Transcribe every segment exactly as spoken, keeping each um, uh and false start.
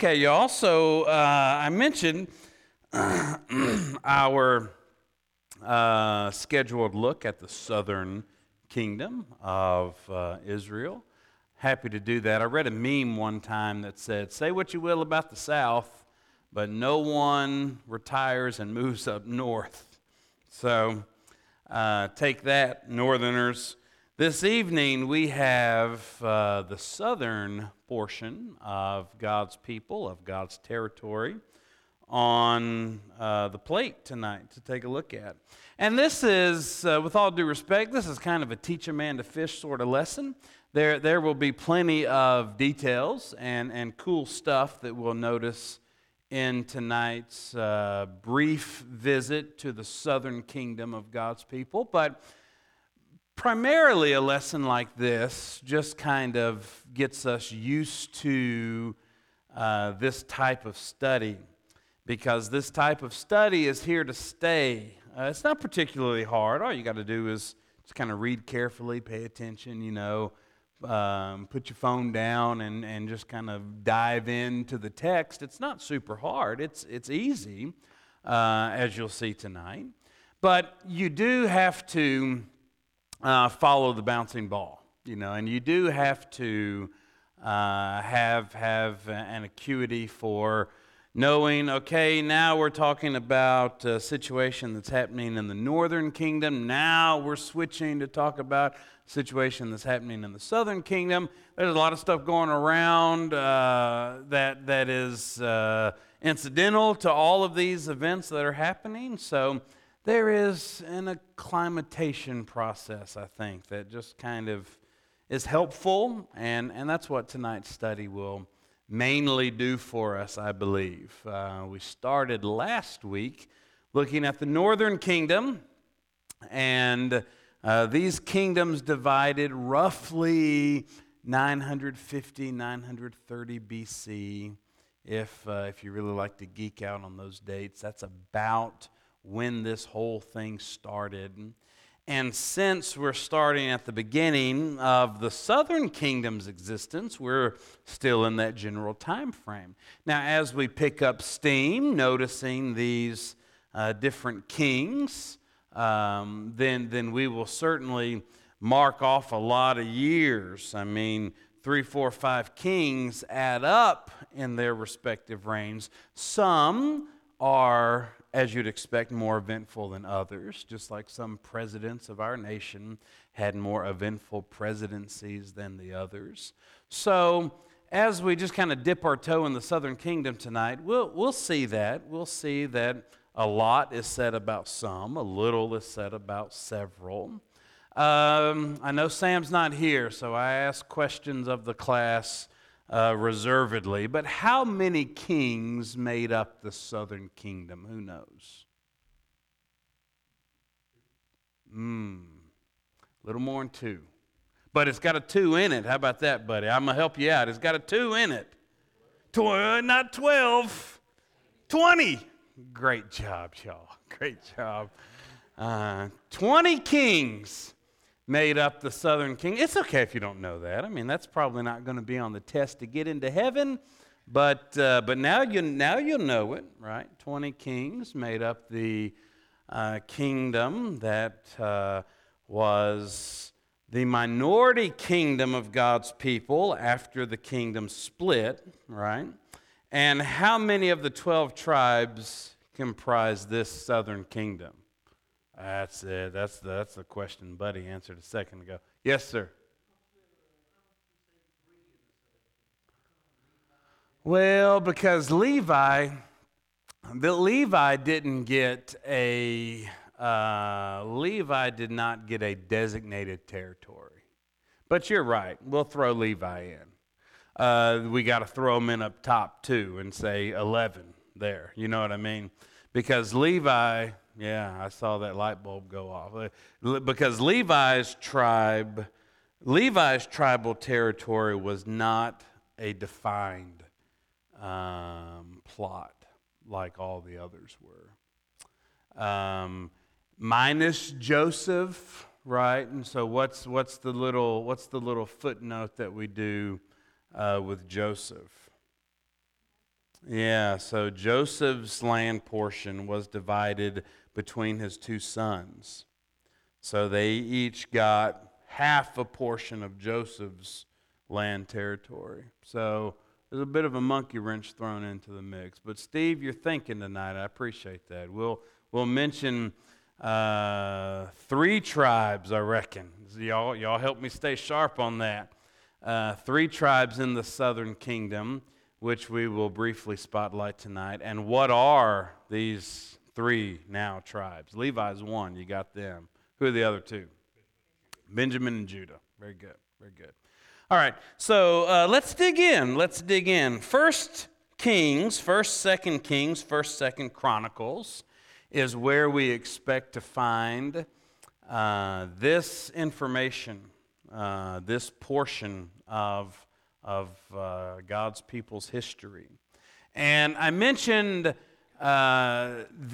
Okay, y'all, so uh, I mentioned our uh, scheduled look at the southern kingdom of uh, Israel. Happy to do that. I read a meme one time that said, say what you will about the South, but no one retires and moves up north. So uh, take that, Northerners. This evening we have uh, the southern portion of God's people, of God's territory, on uh, the plate tonight to take a look at. And this is, uh, with all due respect, this is kind of a teach a man to fish sort of lesson. There, there will be plenty of details and, and cool stuff that we'll notice in tonight's uh, brief visit to the southern kingdom of God's people. But primarily a lesson like this just kind of gets us used to uh, this type of study, because this type of study is here to stay. Uh, it's not particularly hard. All you got to do is just kind of read carefully, pay attention, you know, um, put your phone down and, and just kind of dive into the text. It's not super hard. It's, it's easy, uh, as you'll see tonight. But you do have to Uh, follow the bouncing ball, you know, and you do have to uh, have have an acuity for knowing, okay, now we're talking about a situation that's happening in the northern kingdom. Now we're switching to talk about a situation that's happening in the southern kingdom. There's a lot of stuff going around uh, that that is uh, incidental to all of these events that are happening. So there is an acclimatation process, I think, that just kind of is helpful, and, and that's what tonight's study will mainly do for us, I believe. Uh, we started last week looking at the northern kingdom, and uh, these kingdoms divided roughly nine fifty, nine thirty B C. If, uh, if you really like to geek out on those dates, that's about when this whole thing started. And since we're starting at the beginning of the southern kingdom's existence, we're still in that general time frame. Now, as we pick up steam, noticing these uh, different kings, um, then, then we will certainly mark off a lot of years. I mean, three, four, five kings add up in their respective reigns. Some are, as you'd expect, more eventful than others, just like some presidents of our nation had more eventful presidencies than the others. So as we just kind of dip our toe in the southern kingdom tonight, we'll, we'll see that. We'll see that a lot is said about some, a little is said about several. Um, I know Sam's not here, so I ask questions of the class Uh, reservedly, but how many kings made up the southern kingdom? Who knows? Hmm, a little more than two. But it's got a two in it. How about that, buddy? I'm going to help you out. It's got a two in it. Tw- not twelve, twenty. Great job, y'all. Great job. Uh, twenty kings made up the southern king. It's okay if you don't know that. I mean, that's probably not going to be on the test to get into heaven, but uh, but now you now you'll know it, right? Twenty kings made up the uh, kingdom that uh, was the minority kingdom of God's people after the kingdom split, right? And how many of the twelve tribes comprise this southern kingdom? That's it. That's the, that's the question Buddy answered a second ago. Yes, sir. Well, because Levi, the Levi didn't get a uh, Levi did not get a designated territory. But you're right. We'll throw Levi in. Uh, we got to throw him in up top too and say eleven there. You know what I mean? Because Levi. Yeah, I saw that light bulb go off. Because Levi's tribe, Levi's tribal territory was not a defined um, plot like all the others were. Um, minus Joseph, right? And so what's what's the little what's the little footnote that we do uh, with Joseph? Yeah, so Joseph's land portion was divided between his two sons. So they each got half a portion of Joseph's land territory. So there's a bit of a monkey wrench thrown into the mix. But Steve, you're thinking tonight. I appreciate that. We'll we'll mention uh, three tribes, I reckon. Y'all y'all help me stay sharp on that. Uh, three tribes in the southern kingdom, which we will briefly spotlight tonight. And what are these three now tribes? Levi's one. You got them. Who are the other two? Benjamin and Judah. Very good. Very good. All right, so uh, let's dig in. Let's dig in. First Kings, First, Second Kings, First, Second Chronicles is where we expect to find uh, this information, uh, this portion of of uh, God's people's history. And I mentioned uh,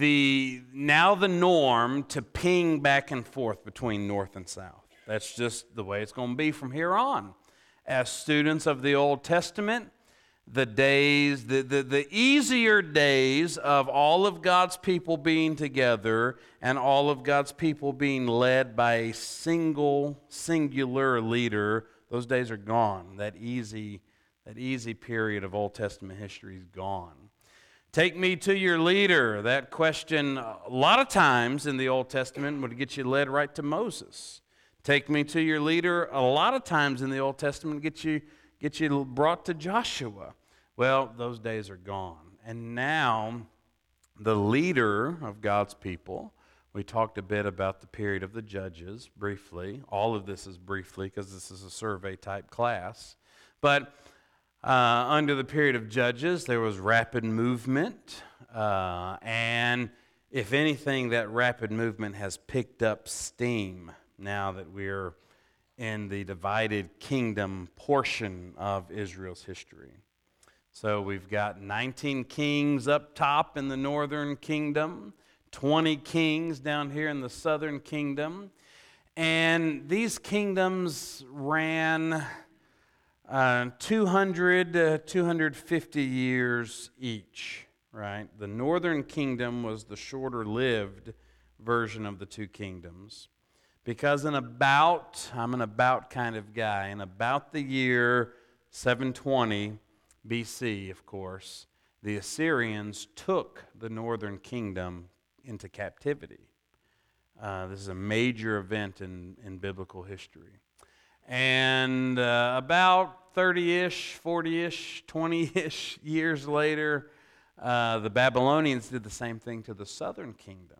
the now the norm to ping back and forth between North and South. That's just the way it's going to be from here on. As students of the Old Testament, the days, the, the, the easier days of all of God's people being together and all of God's people being led by a single, singular leader, those days are gone. That easy, that easy period of Old Testament history is gone. Take me to your leader. That question, a lot of times in the Old Testament, would get you led right to Moses. Take me to your leader, a lot of times in the Old Testament, get you, get you brought to Joshua. Well, those days are gone. And now, the leader of God's people, we talked a bit about the period of the judges, briefly. All of this is briefly, because this is a survey-type class. But uh, under the period of judges, there was rapid movement. Uh, and if anything, that rapid movement has picked up steam now that we're in the divided kingdom portion of Israel's history. So we've got nineteen kings up top in the northern kingdom, twenty kings down here in the southern kingdom. And these kingdoms ran uh, two hundred to two hundred fifty years each, right? The northern kingdom was the shorter-lived version of the two kingdoms. Because in about, I'm an about kind of guy, in about the year seven twenty B C, of course, the Assyrians took the northern kingdom into captivity. Uh, this is a major event in, in biblical history. And uh, about thirty-ish, forty-ish, twenty-ish years later, uh, the Babylonians did the same thing to the southern kingdom.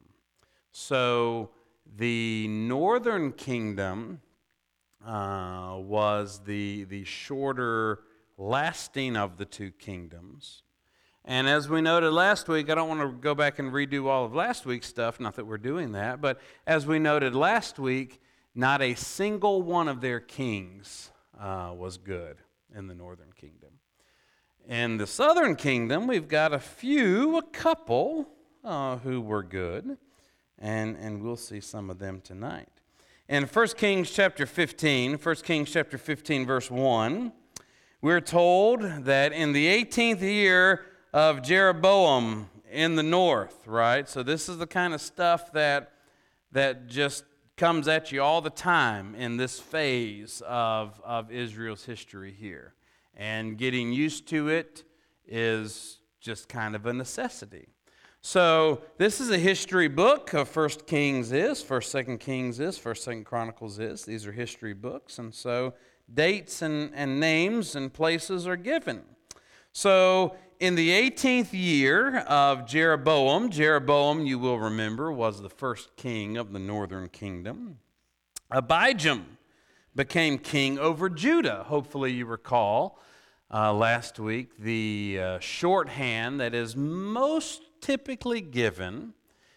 So the northern kingdom uh, was the, the shorter lasting of the two kingdoms. And as we noted last week, I don't want to go back and redo all of last week's stuff, not that we're doing that, but as we noted last week, not a single one of their kings uh, was good in the northern kingdom. In the southern kingdom, we've got a few, a couple, uh, who were good. And, and we'll see some of them tonight. In First Kings chapter fifteen, First Kings chapter fifteen, verse one, we're told that in the eighteenth year of Jeroboam in the north, right? So this is the kind of stuff that, that just comes at you all the time in this phase of, of Israel's history here. And getting used to it is just kind of a necessity. So this is a history book of First Kings is, First, Second Kings is, First, Second Chronicles is. These are history books, and so dates and, and names and places are given. So in the eighteenth year of Jeroboam, Jeroboam, you will remember, was the first king of the northern kingdom. Abijam became king over Judah. Hopefully you recall uh, last week the uh, shorthand that is most typically given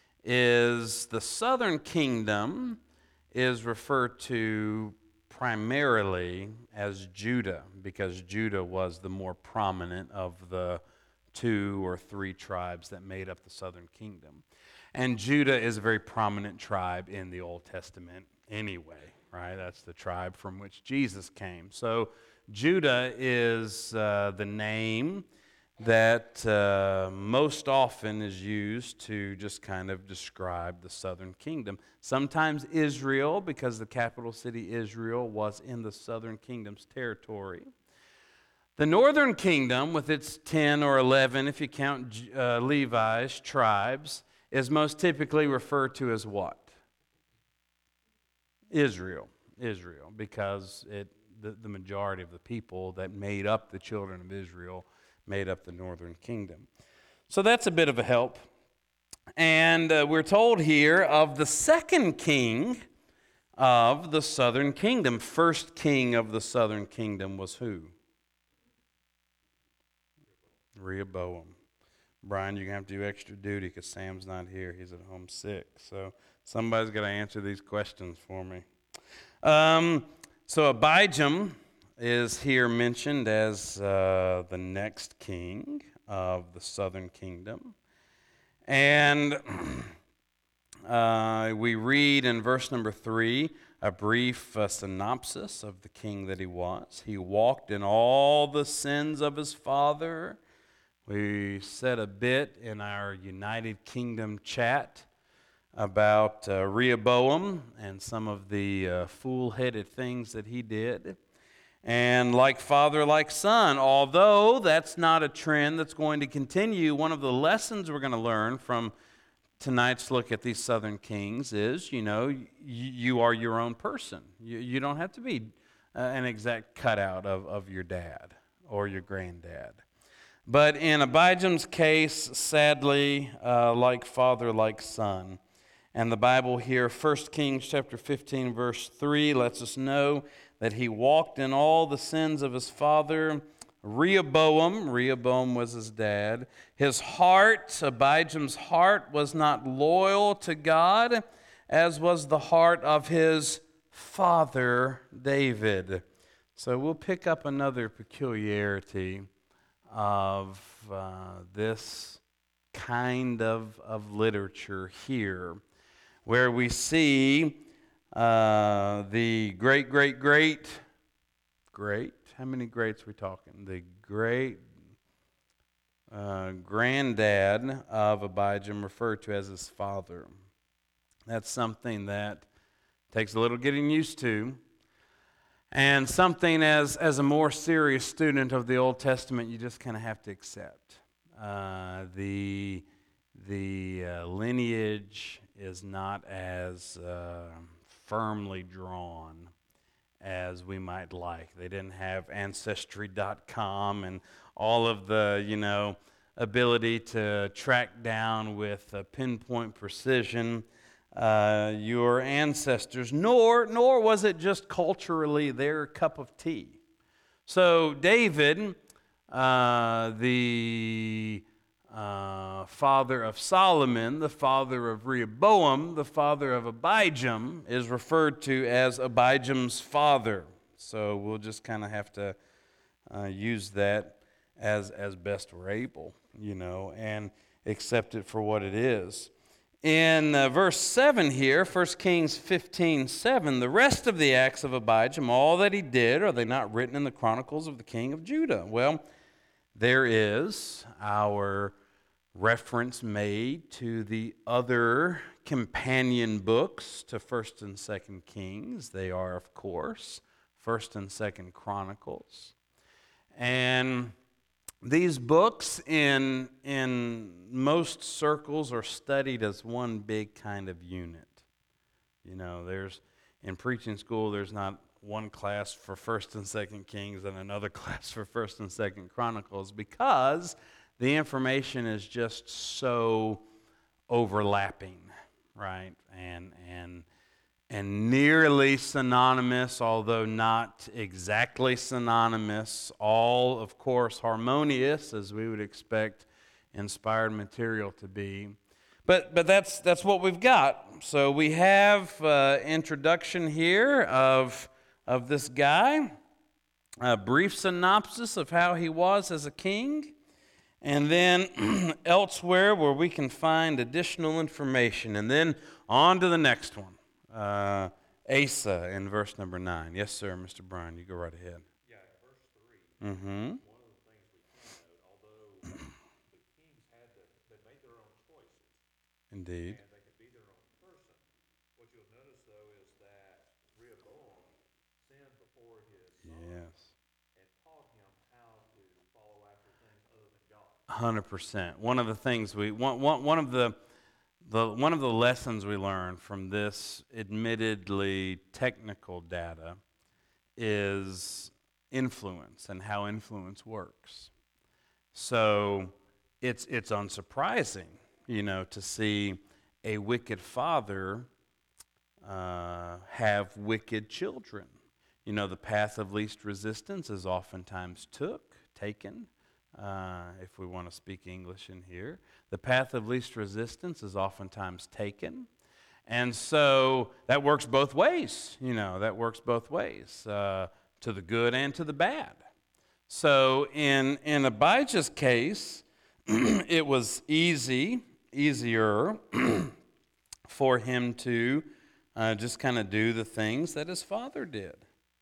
is the southern kingdom is referred to primarily as Judah, because Judah was the more prominent of the two or three tribes that made up the southern kingdom. And Judah is a very prominent tribe in the Old Testament anyway, right? That's the tribe from which Jesus came. So Judah is uh, the name that uh, most often is used to just kind of describe the southern kingdom. Sometimes Israel, because the capital city Israel was in the southern kingdom's territory. The northern kingdom, with its ten or eleven, if you count uh, Levi's tribes, is most typically referred to as what? Israel. Israel, because it the, the majority of the people that made up the children of Israel made up the northern kingdom. So that's a bit of a help. And uh, we're told here of the second king of the southern kingdom. First king of the southern kingdom was who? Rehoboam. Brian, you're going to have to do extra duty because Sam's not here. He's at home sick. So somebody's got to answer these questions for me. Um, so Abijam is here mentioned as uh, the next king of the southern kingdom. And uh, we read in verse number three a brief uh, synopsis of the king that he was. He walked in all the sins of his father. We said a bit in our United Kingdom chat about uh, Rehoboam and some of the uh, fool-headed things that he did. And like father, like son, although that's not a trend that's going to continue, one of the lessons we're going to learn from tonight's look at these southern kings is, you know, you, you are your own person. You, you don't have to be uh, an exact cutout of, of your dad or your granddad. But in Abijam's case, sadly, uh, like father, like son. And the Bible here, First Kings chapter fifteen, verse three, lets us know that he walked in all the sins of his father, Rehoboam. Rehoboam was his dad. His heart, Abijam's heart, was not loyal to God, as was the heart of his father, David. So we'll pick up another peculiarity of uh, this kind of, of literature here, where we see uh, the great, great, great, great, how many greats are we talking? The great uh, granddad of Abijam referred to as his father. That's something that takes a little getting used to. And something as, as a more serious student of the Old Testament, you just kind of have to accept. Uh, the the uh, lineage is not as uh, firmly drawn as we might like. They didn't have Ancestry dot com and all of the, you know, ability to track down with uh, pinpoint precision Uh, your ancestors, nor nor was it just culturally their cup of tea. So David, uh, the uh, father of Solomon, the father of Rehoboam, the father of Abijam, is referred to as Abijam's father. So we'll just kind of have to uh, use that as as best we're able, you know, and accept it for what it is. In uh, verse seven here, First Kings fifteen seven, the rest of the acts of Abijam, all that he did, are they not written in the Chronicles of the king of Judah? Well, there is our reference made to the other companion books to First and Second Kings. They are, of course, First and Second Chronicles. And these books in, in most circles are studied as one big kind of unit. You know, there's, in preaching school, there's not one class for First and Second Kings and another class for First and Second Chronicles, because the information is just so overlapping, right? And, and, and nearly synonymous, although not exactly synonymous, all, of course, harmonious, as we would expect inspired material to be. But but that's that's what we've got. So we have uh, introduction here of, of this guy, a brief synopsis of how he was as a king, and then elsewhere where we can find additional information, and then on to the next one. Uh, Asa in verse number nine. Yes, sir, Mister Brian, you go right ahead. Yeah, in verse three, Mm-hmm. one of the things we can note, although Indeed. And they could be their own person. What you'll notice, though, is that Rehoboam sinned before his son Yes. and taught him how to follow after things other than God. one hundred percent. One of the things we one, one, one of the the one of the lessons we learn from this admittedly technical data is influence and how influence works. So it's it's unsurprising, you know, to see a wicked father uh, have wicked children. You know, the path of least resistance is oftentimes took, taken, uh, if we want to speak English in here. The path of least resistance is oftentimes taken. And so that works both ways, you know, that works both ways, uh, to the good and to the bad. So in, in Abijah's case, it was easy, easier for him to uh, just kind of do the things that his father did.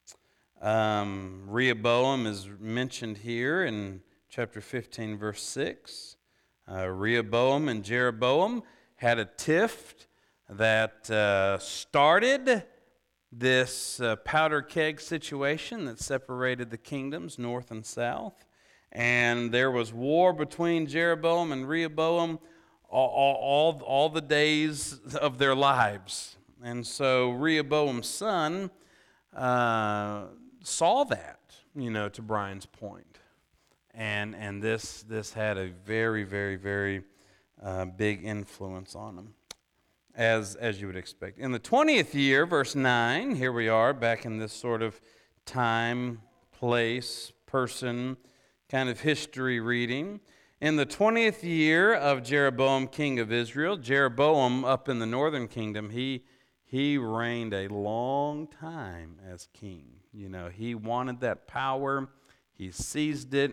Um, Rehoboam is mentioned here in chapter fifteen, verse six. Uh, Rehoboam and Jeroboam had a tiff that uh, started this uh, powder keg situation that separated the kingdoms, north and south. And there was war between Jeroboam and Rehoboam all, all, all the days of their lives. And so Rehoboam's son uh, saw that, you know, to Brian's point. And, and this, this had a very, very, very uh, big influence on him. As, as you would expect. In the twentieth year, verse nine, here we are back in this sort of time, place, person, kind of history reading. In the twentieth year of Jeroboam, king of Israel, Jeroboam up in the northern kingdom, he, he reigned a long time as king. You know, he wanted that power, he seized it,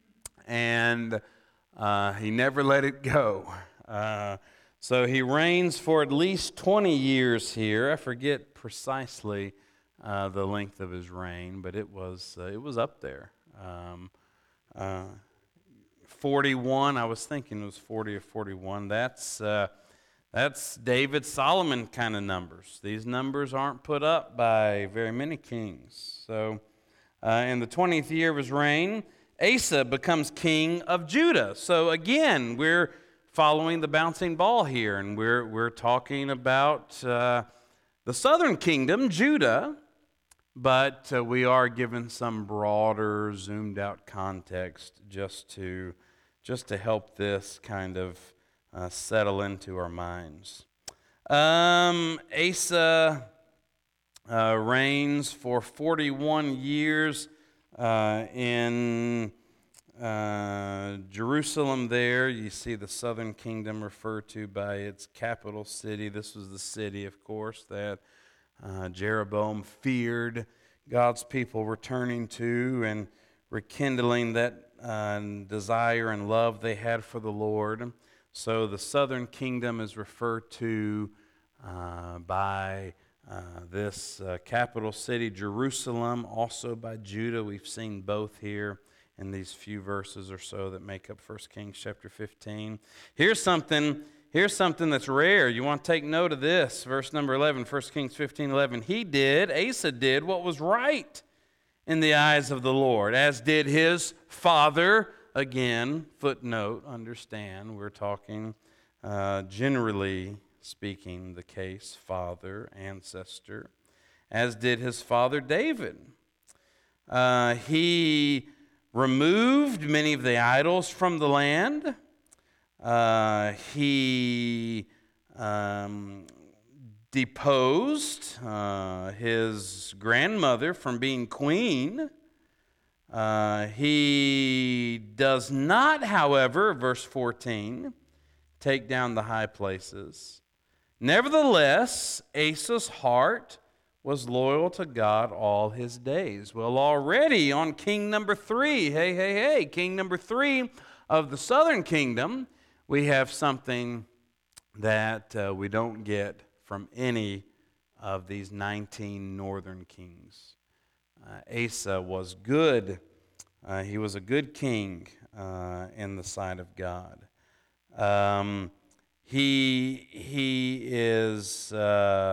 and uh, he never let it go. Uh, So he reigns for at least twenty years here. I forget precisely uh, the length of his reign, but it was uh, it was up there. Um, uh, forty-one. I was thinking it was forty or forty-one. That's uh, that's David Solomon kind of numbers. These numbers aren't put up by very many kings. So uh, in the twentieth year of his reign, Asa becomes king of Judah. So again, we're following the bouncing ball here, and we're we're talking about uh, the southern kingdom, Judah, but uh, we are given some broader, zoomed-out context just to just to help this kind of uh, settle into our minds. Um, Asa uh, reigns for forty-one years uh, in Uh, Jerusalem there. You see the southern kingdom referred to by its capital city. This was the city, of course, that uh, Jeroboam feared God's people returning to and rekindling that uh, desire and love they had for the Lord. So the southern kingdom is referred to uh, by uh, this uh, capital city, Jerusalem, also by Judah. We've seen both here in these few verses or so that make up First Kings chapter fifteen. Here's something, here's something that's rare. You want to take note of this. Verse number eleven, First Kings fifteen eleven. He did, Asa did what was right in the eyes of the Lord, as did his father. Again, footnote, understand, we're talking uh, generally speaking the case, father, ancestor, as did his father David. Uh, he removed many of the idols from the land. Uh, he um, deposed uh, his grandmother from being queen. Uh, he does not, however, verse fourteen, take down the high places. Nevertheless, Asa's heart was loyal to God all his days. Well, already on king number three, hey, hey, hey, king number three of the southern kingdom, we have something that uh, we don't get from any of these nineteen northern kings. Uh, Asa was good. Uh, he was a good king uh, in the sight of God. Um, he, he is uh,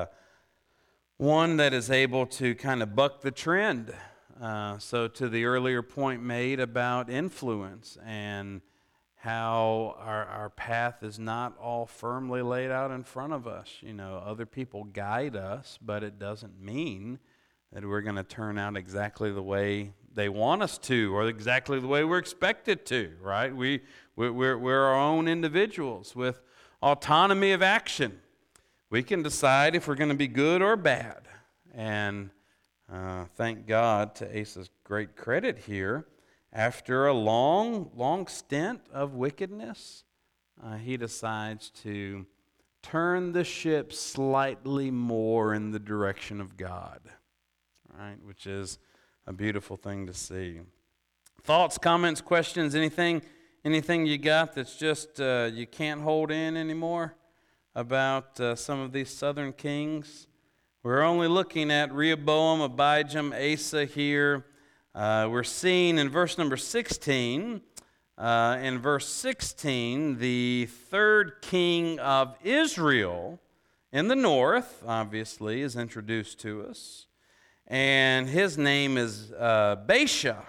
one that is able to kind of buck the trend. Uh, so to the earlier point made about influence and how our, our path is not all firmly laid out in front of us. You know, other people guide us, but it doesn't mean that we're going to turn out exactly the way they want us to or exactly the way we're expected to, right? We, we're, we're, we're our own individuals with autonomy of action. We can decide if we're going to be good or bad. And uh, thank God, to Asa's great credit here, after a long, long stint of wickedness, uh, he decides to turn the ship slightly more in the direction of God, right? Which is a beautiful thing to see. Thoughts, comments, questions, anything, anything you got that's just uh, you can't hold in anymore about uh, some of these southern kings? We're only looking at Rehoboam, Abijam, Asa here. Uh, we're seeing in verse number sixteen, uh, in verse sixteen, the third king of Israel in the north, obviously, is introduced to us. And his name is uh, Baasha.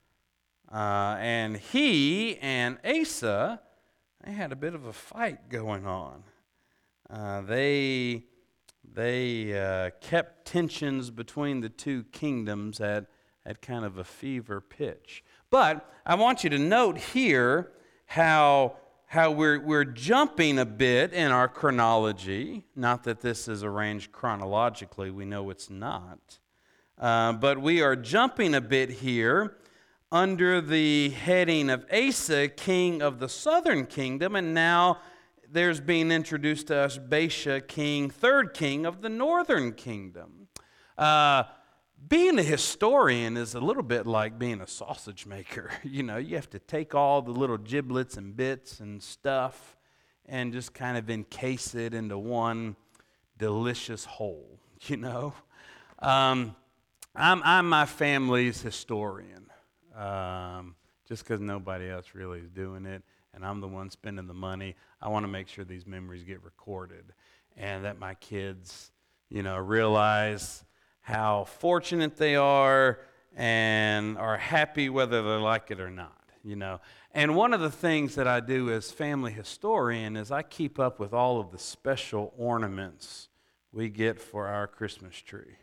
Uh, and he and Asa, they had a bit of a fight going on. Uh, they they uh, kept tensions between the two kingdoms at at kind of a fever pitch. But I want you to note here how, how we're, we're jumping a bit in our chronology. Not that this is arranged chronologically, we know it's not. Uh, but we are jumping a bit here under the heading of Asa, king of the southern kingdom, and now there's being introduced to us Baasha, king, third king of the northern kingdom. Uh, Being a historian is a little bit like being a sausage maker. You know, you have to take all the little giblets and bits and stuff and just kind of encase it into one delicious whole, you know. Um, I'm, I'm my family's historian, um, just because nobody else really is doing it, and I'm the one spending the money. I want to make sure these memories get recorded and that my kids, you know, realize how fortunate they are and are happy whether they like it or not, you know. And one of the things that I do as family historian is I keep up with all of the special ornaments we get for our Christmas tree.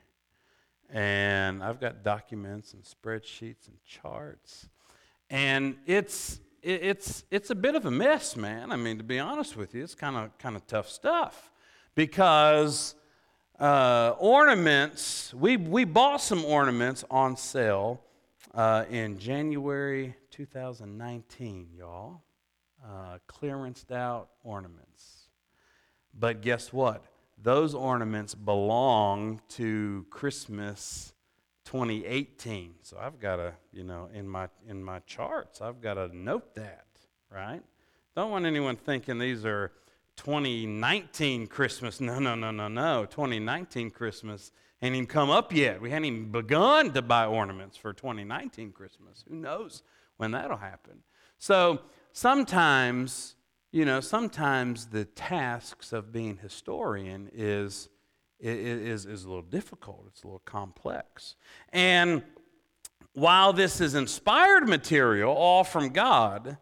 And I've got documents and spreadsheets and charts. And it's it's it's a bit of a mess, man. I mean, to be honest with you, it's kind of kind of tough stuff because Uh, ornaments, we, we bought some ornaments on sale uh, in January two thousand nineteen, y'all. Uh, clearanced out ornaments. But guess what? Those ornaments belong to Christmas twenty eighteen. So I've got to, you know, in my in my charts, I've got to note that, right? Don't want anyone thinking these are twenty nineteen Christmas. No, no, no, no, no. twenty nineteen Christmas ain't even come up yet. We hadn't even begun to buy ornaments for twenty nineteen Christmas. Who knows when that'll happen? So sometimes, you know, sometimes the tasks of being historian is, is, is a little difficult. It's a little complex. And while this is inspired material, all from God,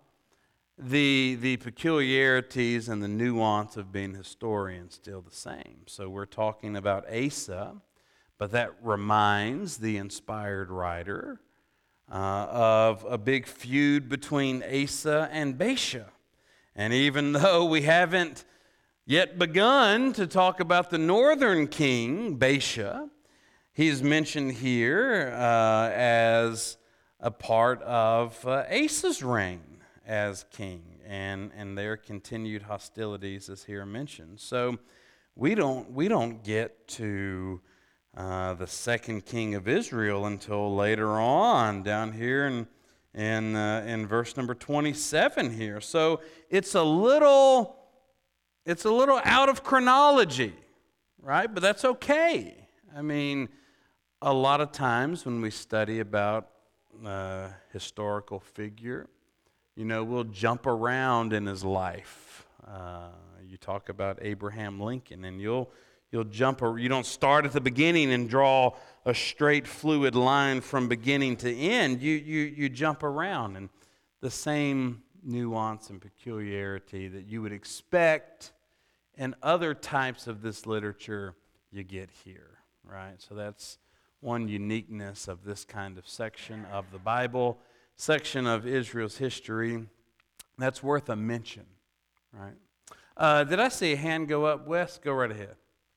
The, the peculiarities and the nuance of being a historian still the same. So we're talking about Asa, but that reminds the inspired writer uh, of a big feud between Asa and Baasha. And even though we haven't yet begun to talk about the northern king, Baasha, he's mentioned here uh, as a part of uh, Asa's reign as king, and, and their continued hostilities is here mentioned. So we don't we don't get to uh, the second king of Israel until later on, down here in in uh, in verse number twenty-seven here. So it's a little it's a little out of chronology, right? But that's okay. I mean, a lot of times when we study about a historical figure, you know, we'll jump around in his life. Uh, you talk about Abraham Lincoln, and you'll you'll jump, or you don't start at the beginning and draw a straight, fluid line from beginning to end. You you you jump around, and the same nuance and peculiarity that you would expect in other types of this literature, you get here, right? So that's one uniqueness of this kind of section of the Bible, section of Israel's history. That's worth a mention, right? Uh, did I see a hand go up, Wes? Go right ahead.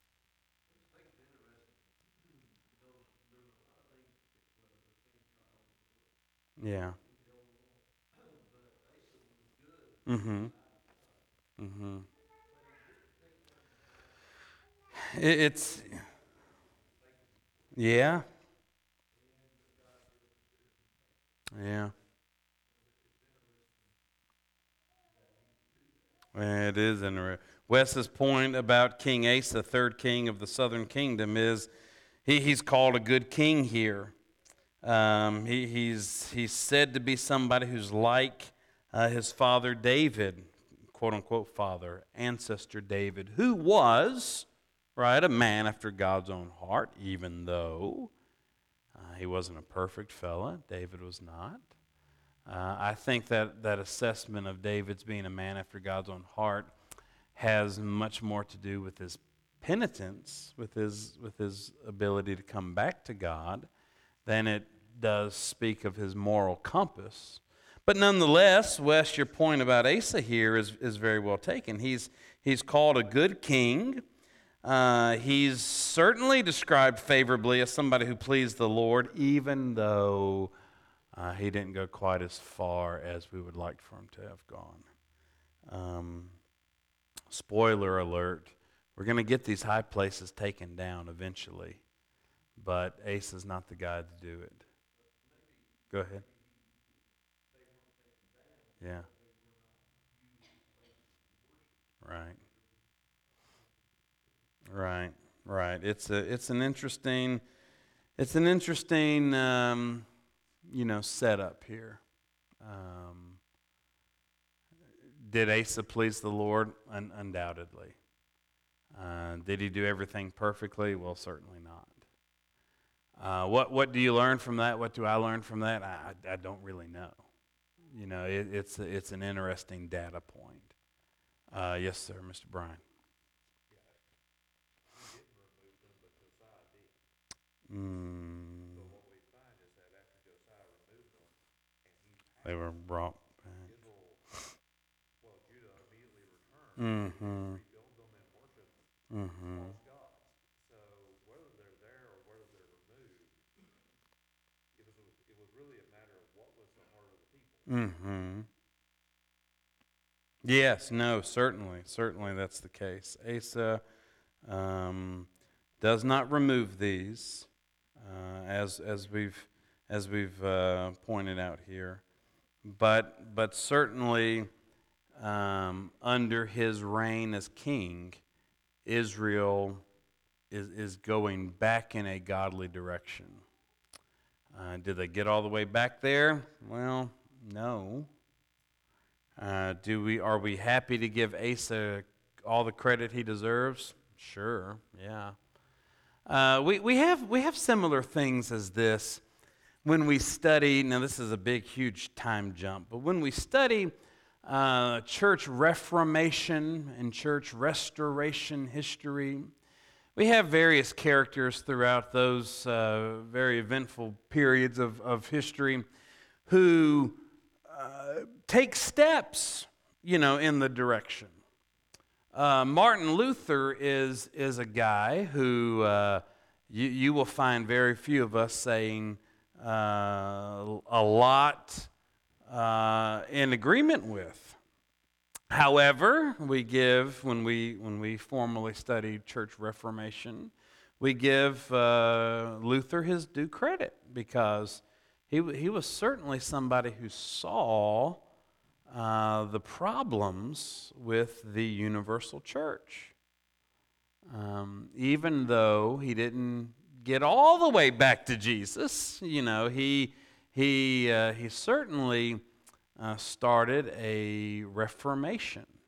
Yeah. Mm-hmm. Mm-hmm. It, it's, yeah. Yeah. It is interesting. Wes's point about King Asa, third king of the southern kingdom, is he, he's called a good king here. Um, he, he's, he's said to be somebody who's like uh, his father David, quote-unquote father, ancestor David, who was, right, a man after God's own heart, even though uh, he wasn't a perfect fella. David was not. Uh, I think that that assessment of David's being a man after God's own heart has much more to do with his penitence, with his with his ability to come back to God, than it does speak of his moral compass. But nonetheless, Wes, your point about Asa here is, is very well taken. He's he's called a good king. Uh, he's certainly described favorably as somebody who pleased the Lord, even though Uh, he didn't go quite as far as we would like for him to have gone. Um, spoiler alert, we're going to get these high places taken down eventually, but Asa's not the guy to do it. Go ahead. Yeah. Right. Right. Right. It's a. It's an interesting. It's an interesting. Um, you know, setup here. Um, did Asa please the Lord? Un- undoubtedly. Uh, did he do everything perfectly? Well, certainly not. Uh, what What do you learn from that? What do I learn from that? I, I don't really know. You know, it, it's a, it's an interesting data point. Uh, yes, sir, Mister Bryan. Mm. They were brought back. Well, Judah immediately returned, Mm-hmm. rebuild them and worship Mm-hmm. false gods. So whether they're there or whether they're removed, it was it was really a matter of what was the heart of the people. Mm-hmm. Yes, no, certainly, certainly that's the case. Asa um, does not remove these, uh, as as we've as we've uh, pointed out here. But but certainly um, under his reign as king, Israel is, is going back in a godly direction. Uh, did they get all the way back there? Well, no. Uh, do we are we happy to give Asa all the credit he deserves? Sure, yeah. Uh, we we have we have similar things as this. When we study, now this is a big, huge time jump, but when we study uh, church reformation and church restoration history, we have various characters throughout those uh, very eventful periods of, of history who uh, take steps, you know, in the direction. Uh, Martin Luther is, is a guy who uh, you, you will find very few of us saying, Uh, a lot uh, in agreement with. However, we give, when we when we formally study church reformation, we give uh, Luther his due credit, because he he was certainly somebody who saw uh, the problems with the universal church. Um, even though he didn't get all the way back to Jesus, you know, he he uh, he certainly uh, started a reformation,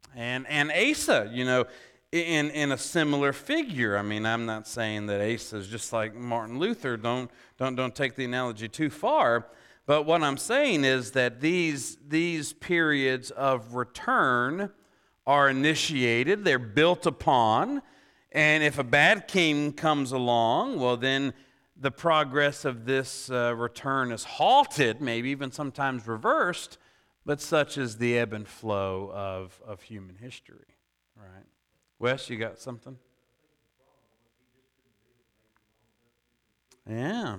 And, and Asa, you know, in, in a similar figure. I mean, I'm not saying that Asa is just like Martin Luther. Don't, don't, don't take the analogy too far. But what I'm saying is that these, these periods of return are initiated, they're built upon, and if a bad king comes along, well, then the progress of this uh, return is halted, maybe even sometimes reversed, but such is the ebb and flow of, of human history, right? Wes, you got something? Yeah.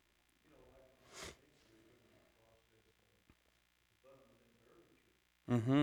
Mm-hmm.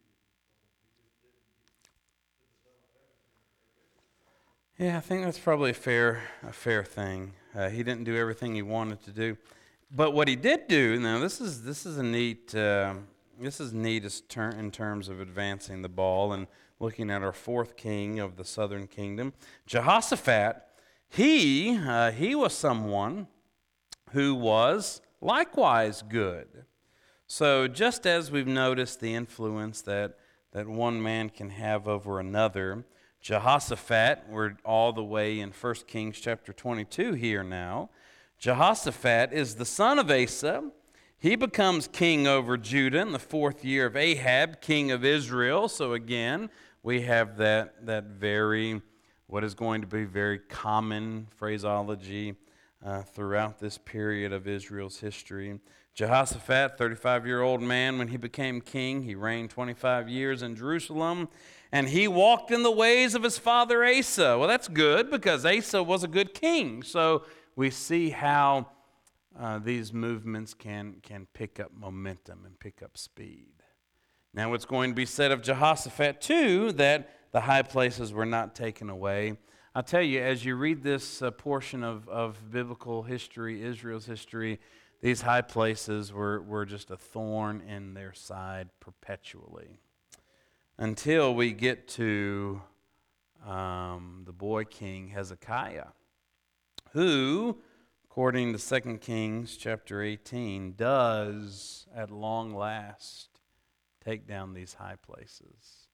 Yeah, I think that's probably a fair, a fair thing. Uh, he didn't do everything he wanted to do, but what he did do. Now, this is this is a neat. Uh, this is neat as ter- in terms of advancing the ball and looking at our fourth king of the southern kingdom, Jehoshaphat. He uh, he was someone who was likewise good. So just as we've noticed the influence that that one man can have over another. Jehoshaphat, we're all the way in First Kings chapter twenty-two here now. Jehoshaphat is the son of Asa. He becomes king over Judah in the fourth year of Ahab, king of Israel. So again, we have that, that very, what is going to be very common phraseology uh, throughout this period of Israel's history. Jehoshaphat, thirty-five-year-old man, when he became king, he reigned twenty-five years in Jerusalem. And he walked in the ways of his father Asa. Well, that's good because Asa was a good king. So we see how uh, these movements can, can pick up momentum and pick up speed. Now it's going to be said of Jehoshaphat too that the high places were not taken away. I'll tell you, as you read this uh, portion of, of biblical history, Israel's history, these high places were, were just a thorn in their side perpetually. Until we get to um, the boy king Hezekiah, who, according to Second Kings chapter eighteen, does at long last take down these high places.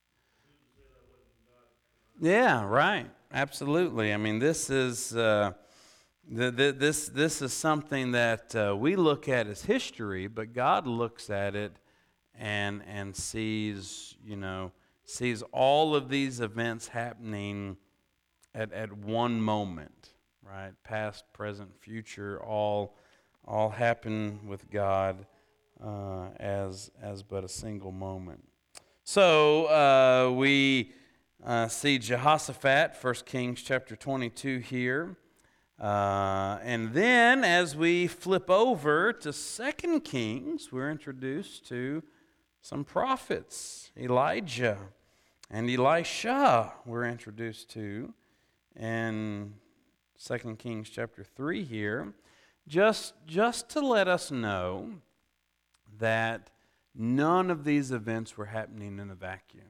Yeah, right. Absolutely. I mean, this is uh, the, the, this this is something that uh, we look at as history, but God looks at it and and sees, you know, sees all of these events happening at, at one moment, right? Past, present, future, all all happen with God uh, as as but a single moment. So uh, we uh, see Jehoshaphat, First Kings chapter twenty-two here. Uh, and then as we flip over to Second Kings, we're introduced to some prophets. Elijah and Elisha we're introduced to in Second Kings chapter three here, just, just to let us know that none of these events were happening in a vacuum.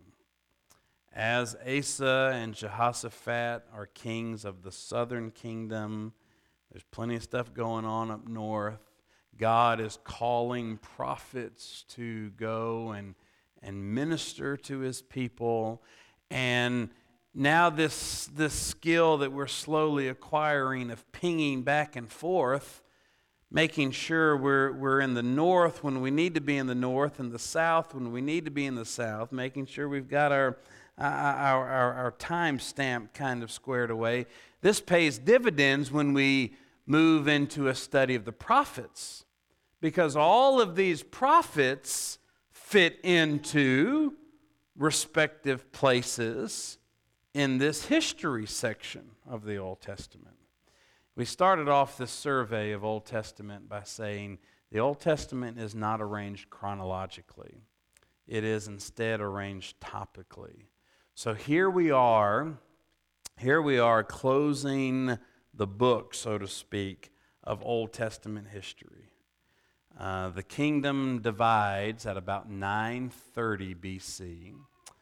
As Asa and Jehoshaphat are kings of the southern kingdom, there's plenty of stuff going on up north. God is calling prophets to go and, and minister to his people. And now this, this skill that we're slowly acquiring of pinging back and forth, making sure we're, we're in the north when we need to be in the north, and the south when we need to be in the south, making sure we've got our, our, our, our time stamp kind of squared away. This pays dividends when we move into a study of the prophets, because all of these prophets fit into respective places in this history section of the Old Testament. We started off this survey of Old Testament by saying the Old Testament is not arranged chronologically. It is instead arranged topically. So here we are, here we are closing the book, so to speak, of Old Testament history. Uh, the kingdom divides at about nine thirty B C.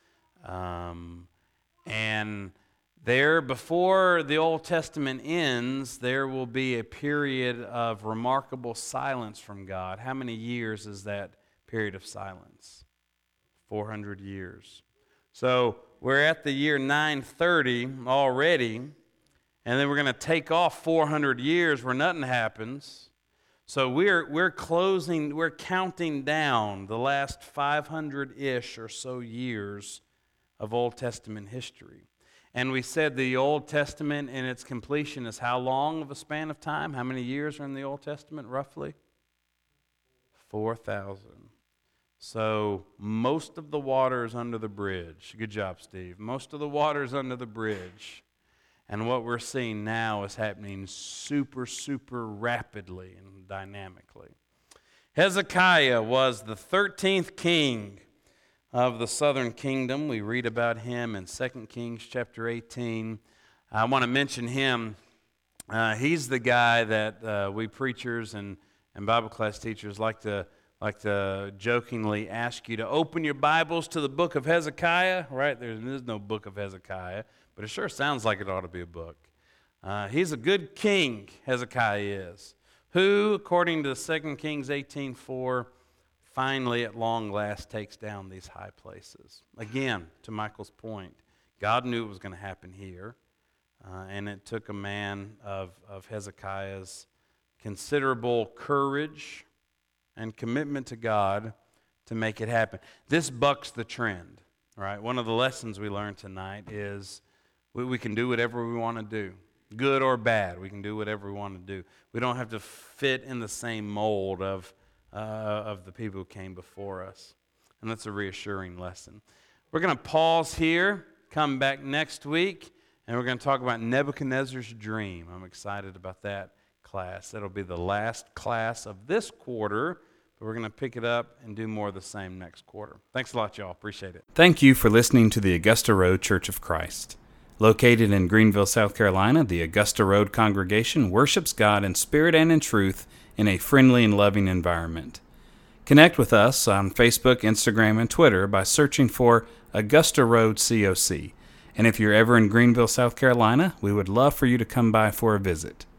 Um, and there, before the Old Testament ends, there will be a period of remarkable silence from God. How many years is that period of silence? four hundred years. So we're at the year nine thirty already, and then we're going to take off four hundred years where nothing happens. So we're we're closing, we're counting down the last five hundred-ish or so years of Old Testament history. And we said the Old Testament in its completion is how long of a span of time? How many years are in the Old Testament, roughly? four thousand. So most of the water is under the bridge. Good job, Steve. Most of the water is under the bridge. And what we're seeing now is happening super, super rapidly and dynamically. Hezekiah was the thirteenth king of the southern kingdom. We read about him in Second Kings chapter eighteen. I want to mention him. Uh, he's the guy that uh, we preachers and, and Bible class teachers like to like to jokingly ask you to open your Bibles to the book of Hezekiah, right? There is no book of Hezekiah, but it sure sounds like it ought to be a book. Uh, he's a good king, Hezekiah is, who, according to Second Kings eighteen four, finally at long last takes down these high places. Again, to Michael's point, God knew it was going to happen here, uh, and it took a man of, of Hezekiah's considerable courage and commitment to God to make it happen. This bucks the trend, right? One of the lessons we learned tonight is we, we can do whatever we want to do, good or bad. We can do whatever we want to do. We don't have to fit in the same mold of, uh, of the people who came before us. And that's a reassuring lesson. We're going to pause here, come back next week, and we're going to talk about Nebuchadnezzar's dream. I'm excited about that class. That'll be the last class of this quarter, but we're going to pick it up and do more of the same next quarter. Thanks a lot, y'all. Appreciate it. Thank you for listening to the Augusta Road Church of Christ. Located in Greenville, South Carolina, the Augusta Road congregation worships God in spirit and in truth in a friendly and loving environment. Connect with us on Facebook, Instagram, and Twitter by searching for Augusta Road C O C. And if you're ever in Greenville, South Carolina, we would love for you to come by for a visit.